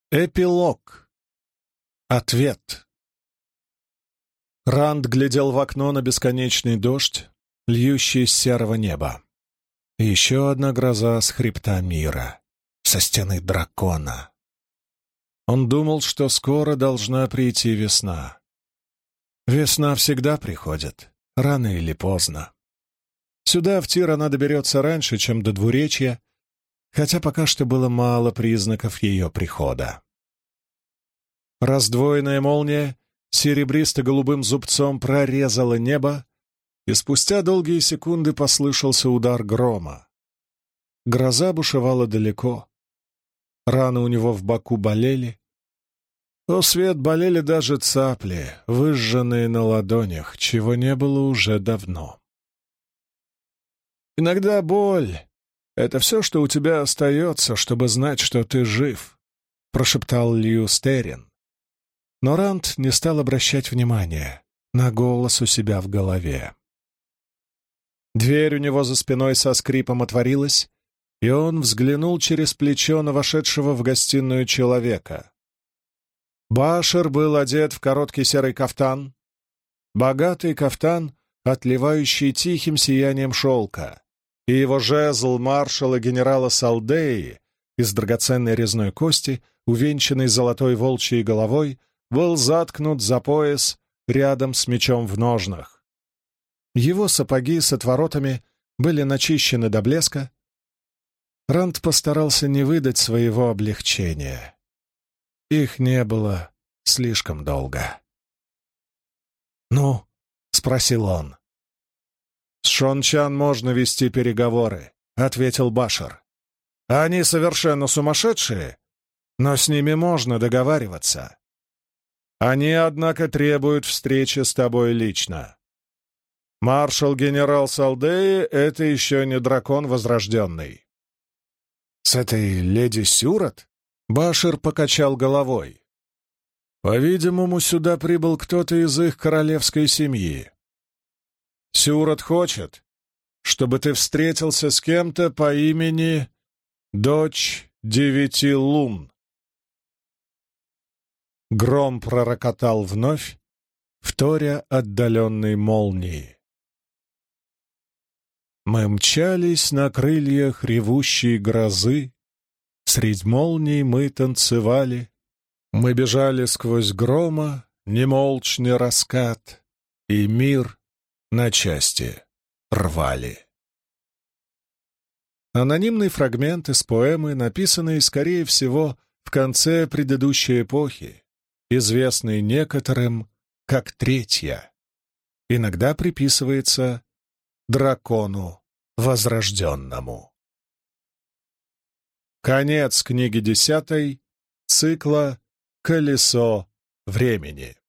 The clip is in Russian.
Эпилог. Ответ. Ранд глядел в окно на бесконечный дождь, льющий из серого неба. И еще одна гроза с хребта мира, со стены дракона. Он думал, что скоро должна прийти весна. Весна всегда приходит, рано или поздно. Сюда, в Тир, она доберется раньше, чем до Двуречья, хотя пока что было мало признаков ее прихода. Раздвоенная молния серебристо-голубым зубцом прорезала небо, и спустя долгие секунды послышался удар грома. Гроза бушевала далеко. Раны у него в боку болели. О, свет, болели даже цапли, выжженные на ладонях, чего не было уже давно. Иногда боль — это все, что у тебя остается, чтобы знать, что ты жив, — прошептал Лью Стерин. Но Ранд не стал обращать внимания на голос у себя в голове. Дверь у него за спиной со скрипом отворилась, и он взглянул через плечо на вошедшего в гостиную человека. Башер был одет в короткий серый кафтан, богатый кафтан, отливающий тихим сиянием шелка, и его жезл маршала генерала Салдеи из драгоценной резной кости, увенчанный золотой волчьей головой, был заткнут за пояс рядом с мечом в ножнах. Его сапоги с отворотами были начищены до блеска. Ранд постарался не выдать своего облегчения. Их не было слишком долго. «Ну?» — спросил он. «С Шончан можно вести переговоры», — ответил Башер. «Они совершенно сумасшедшие, но с ними можно договариваться. Они, однако, требуют встречи с тобой лично. Маршал-генерал Салдеи — это еще не дракон возрожденный». «С этой леди Сюрат?» — Башер покачал головой. «По-видимому, сюда прибыл кто-то из их королевской семьи. Сюрат хочет, чтобы ты встретился с кем-то по имени Дочь Девяти Лун». Гром пророкотал вновь, вторя отдаленной молнии. Мы мчались на крыльях ревущей грозы, средь молний мы танцевали, мы бежали сквозь грома, немолчный раскат, и мир на части рвали. Анонимный фрагмент из поэмы, написанный, скорее всего, в конце предыдущей эпохи, известный некоторым как Третья, иногда приписывается дракону возрожденному. Конец книги 10 цикла «Колесо времени».